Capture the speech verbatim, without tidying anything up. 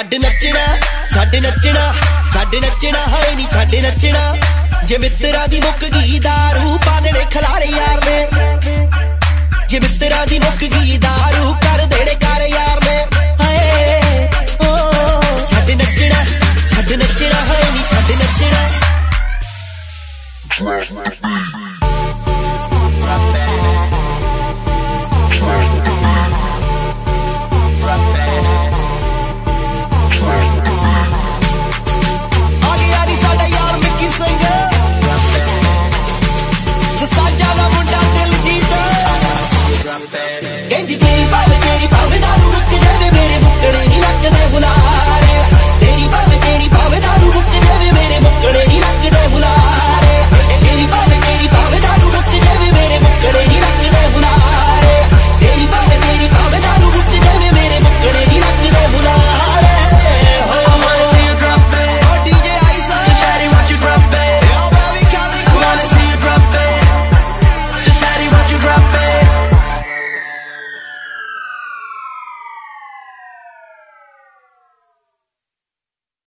ਛੱਡ ਨੱਚਣਾ ਛੱਡ ਨੱਚਣਾ ਛੱਡ ਨੱਚਣਾ ਹਾਏ ਨੀ ਛੱਡ ਨੱਚਣਾ ਜੇ ਮਿੱਤਰਾਂ ਦੀ ਮੁੱਕ ਗਈ ਦਾਰੂ ਪਾ ਦੇਣੇ ਖਲਾਰੇ ਯਾਰ ਨੇ ਜੇ ਮਿੱਤਰਾਂ ਦੀ ਮੁੱਕ ਗਈ ਦਾਰੂ ਕਰ ਦੇਣੇ ਕਰ ਯਾਰ ਨੇ ਹਾਏ ਓ ਛੱਡ ਨੱਚਣਾ ਛੱਡ ਨੱਚਣਾ ਹਾਏ ਨੀ ਛੱਡ ਨੱਚਣਾ